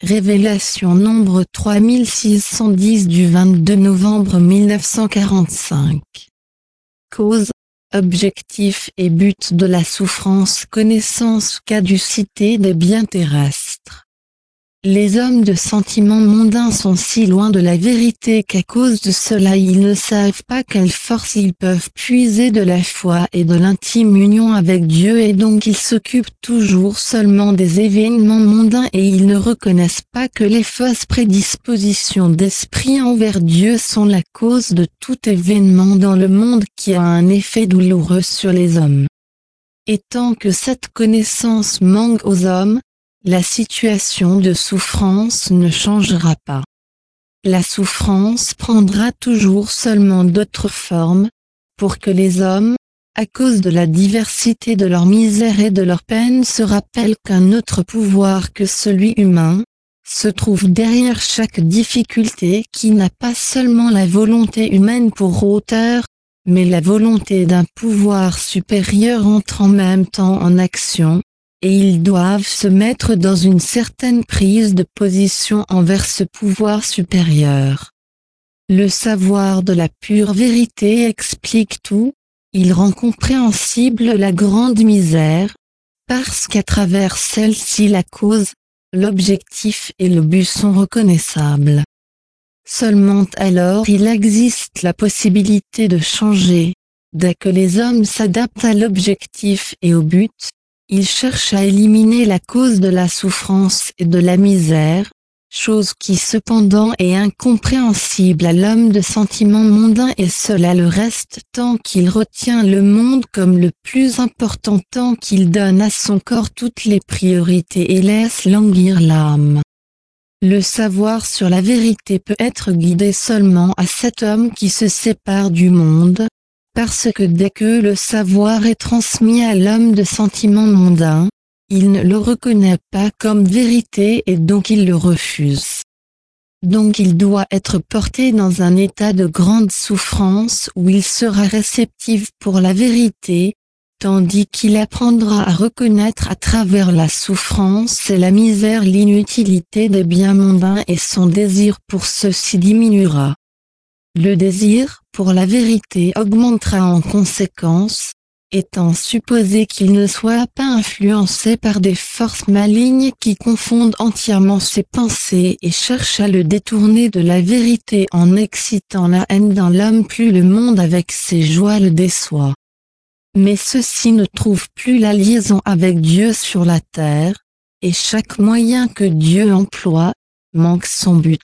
Révélation nombre 3610 du 22 novembre 1945. Cause, objectif et but de la souffrance, connaissance, caducité des biens terrestres. Les hommes de sentiments mondains sont si loin de la vérité qu'à cause de cela ils ne savent pas quelle force ils peuvent puiser de la foi et de l'intime union avec Dieu, et donc ils s'occupent toujours seulement des événements mondains et ils ne reconnaissent pas que les fausses prédispositions d'esprit envers Dieu sont la cause de tout événement dans le monde qui a un effet douloureux sur les hommes. Et tant que cette connaissance manque aux hommes, la situation de souffrance ne changera pas. La souffrance prendra toujours seulement d'autres formes, pour que les hommes, à cause de la diversité de leur misère et de leur peine, se rappellent qu'un autre pouvoir que celui humain se trouve derrière chaque difficulté, qui n'a pas seulement la volonté humaine pour auteur, mais la volonté d'un pouvoir supérieur entre en même temps en action. Et ils doivent se mettre dans une certaine prise de position envers ce pouvoir supérieur. Le savoir de la pure vérité explique tout, il rend compréhensible la grande misère, parce qu'à travers celle-ci la cause, l'objectif et le but sont reconnaissables. Seulement alors il existe la possibilité de changer, dès que les hommes s'adaptent à l'objectif et au but. Ils cherchent à éliminer la cause de la souffrance et de la misère, chose qui cependant est incompréhensible à l'homme de sentiments mondains, et cela le reste tant qu'il retient le monde comme le plus important, tant qu'il donne à son corps toutes les priorités et laisse languir l'âme. Le savoir sur la vérité peut être guidé seulement à cet homme qui se sépare du monde, parce que dès que le savoir est transmis à l'homme de sentiments mondains, il ne le reconnaît pas comme vérité et donc il le refuse. Donc il doit être porté dans un état de grande souffrance où il sera réceptif pour la vérité, tandis qu'il apprendra à reconnaître à travers la souffrance et la misère l'inutilité des biens mondains, et son désir pour ceux-ci diminuera. Le désir pour la vérité augmentera en conséquence, étant supposé qu'il ne soit pas influencé par des forces malignes qui confondent entièrement ses pensées et cherchent à le détourner de la vérité en excitant la haine dans l'homme. Plus le monde avec ses joies le déçoit. Mais ceux-ci ne trouvent plus la liaison avec Dieu sur la terre, et chaque moyen que Dieu emploie manque son but.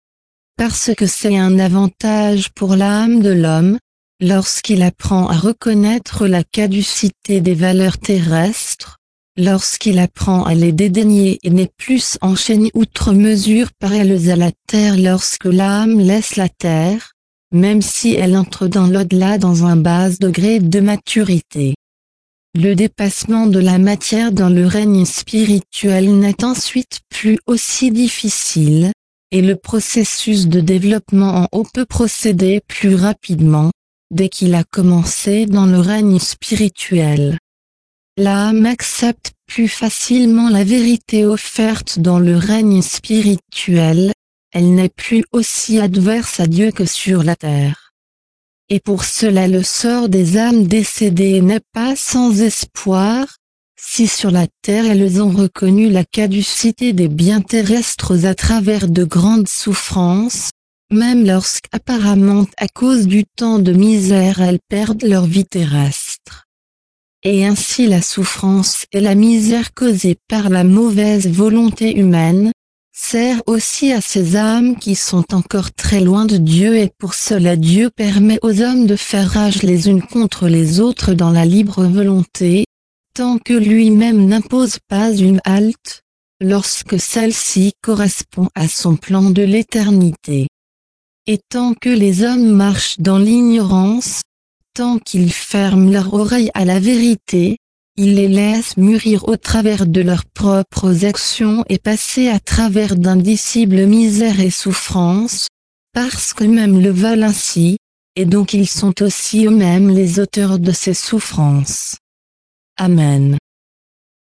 Parce que c'est un avantage pour l'âme de l'homme, lorsqu'il apprend à reconnaître la caducité des valeurs terrestres, lorsqu'il apprend à les dédaigner et n'est plus enchaîné outre mesure par elles à la terre, lorsque l'âme laisse la terre, même si elle entre dans l'au-delà dans un bas degré de maturité. Le dépassement de la matière dans le règne spirituel n'est ensuite plus aussi difficile, et le processus de développement en haut peut procéder plus rapidement, dès qu'il a commencé dans le règne spirituel. L'âme accepte plus facilement la vérité offerte dans le règne spirituel, elle n'est plus aussi adverse à Dieu que sur la terre. Et pour cela le sort des âmes décédées n'est pas sans espoir. Si sur la terre elles ont reconnu la caducité des biens terrestres à travers de grandes souffrances, même lorsqu'apparemment à cause du temps de misère elles perdent leur vie terrestre. Et ainsi la souffrance et la misère causées par la mauvaise volonté humaine sert aussi à ces âmes qui sont encore très loin de Dieu, et pour cela Dieu permet aux hommes de faire rage les unes contre les autres dans la libre volonté, tant que lui-même n'impose pas une halte, lorsque celle-ci correspond à son plan de l'éternité. Et tant que les hommes marchent dans l'ignorance, tant qu'ils ferment leur oreille à la vérité, ils les laissent mûrir au travers de leurs propres actions et passer à travers d'indicibles misères et souffrances, parce qu'eux-mêmes le veulent ainsi, et donc ils sont aussi eux-mêmes les auteurs de ces souffrances. Amen.